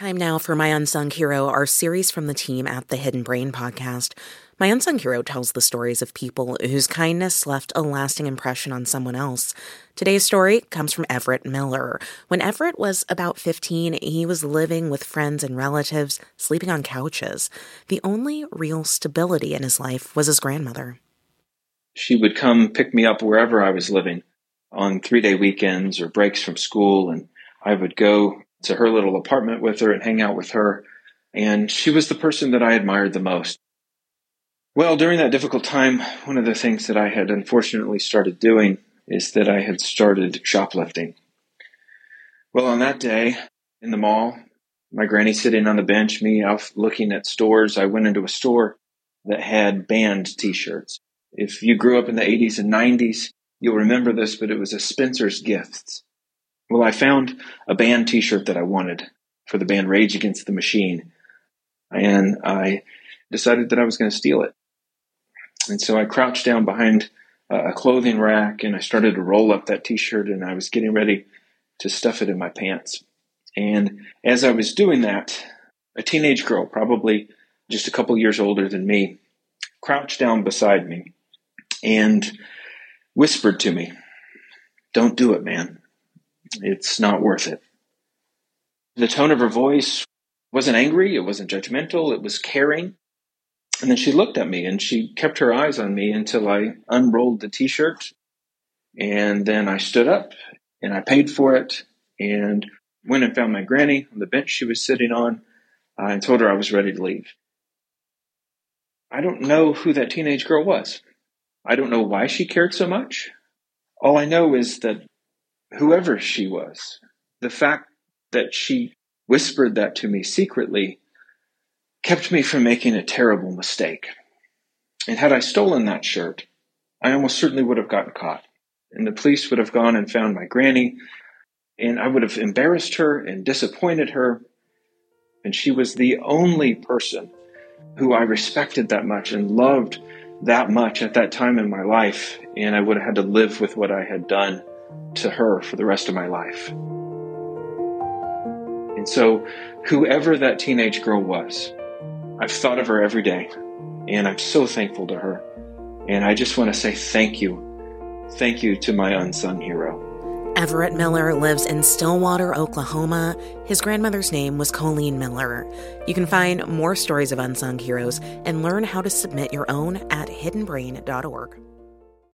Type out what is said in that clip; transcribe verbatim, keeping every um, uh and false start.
Time now for My Unsung Hero, our series from the team at the Hidden Brain podcast. My Unsung Hero tells the stories of people whose kindness left a lasting impression on someone else. Today's story comes from Everett Miller. When Everett was about fifteen, he was living with friends and relatives, sleeping on couches. The only real stability in his life was his grandmother. She would come pick me up wherever I was living on three-day weekends or breaks from school, and I would go to her little apartment with her and hang out with her. And she was the person that I admired the most. Well, during that difficult time, one of the things that I had unfortunately started doing is that I had started shoplifting. Well, on that day in the mall, my granny sitting on the bench, me out looking at stores, I went into a store that had band t-shirts. If you grew up in the eighties and nineties, you'll remember this, but it was a Spencer's Gifts. Well, I found a band t-shirt that I wanted for the band Rage Against the Machine, and I decided that I was going to steal it. And so I crouched down behind a clothing rack, and I started to roll up that t-shirt, and I was getting ready to stuff it in my pants. And as I was doing that, a teenage girl, probably just a couple years older than me, crouched down beside me and whispered to me, "Don't do it, man. It's not worth it." The tone of her voice wasn't angry. It wasn't judgmental. It was caring. And then she looked at me and she kept her eyes on me until I unrolled the t-shirt. And then I stood up and I paid for it and went and found my granny on the bench she was sitting on uh, and told her I was ready to leave. I don't know who that teenage girl was. I don't know why she cared so much. All I know is that whoever she was, the fact that she whispered that to me secretly kept me from making a terrible mistake. And had I stolen that shirt, I almost certainly would have gotten caught. And the police would have gone and found my granny, and I would have embarrassed her and disappointed her. And she was the only person who I respected that much and loved that much at that time in my life, and I would have had to live with what I had done to her for the rest of my life. And so whoever that teenage girl was, I've thought of her every day, and I'm so thankful to her. And I just want to say thank you. Thank you to my unsung hero. Everett Miller lives in Stillwater, Oklahoma. His grandmother's name was Colleen Miller. You can find more stories of unsung heroes and learn how to submit your own at hidden brain dot org.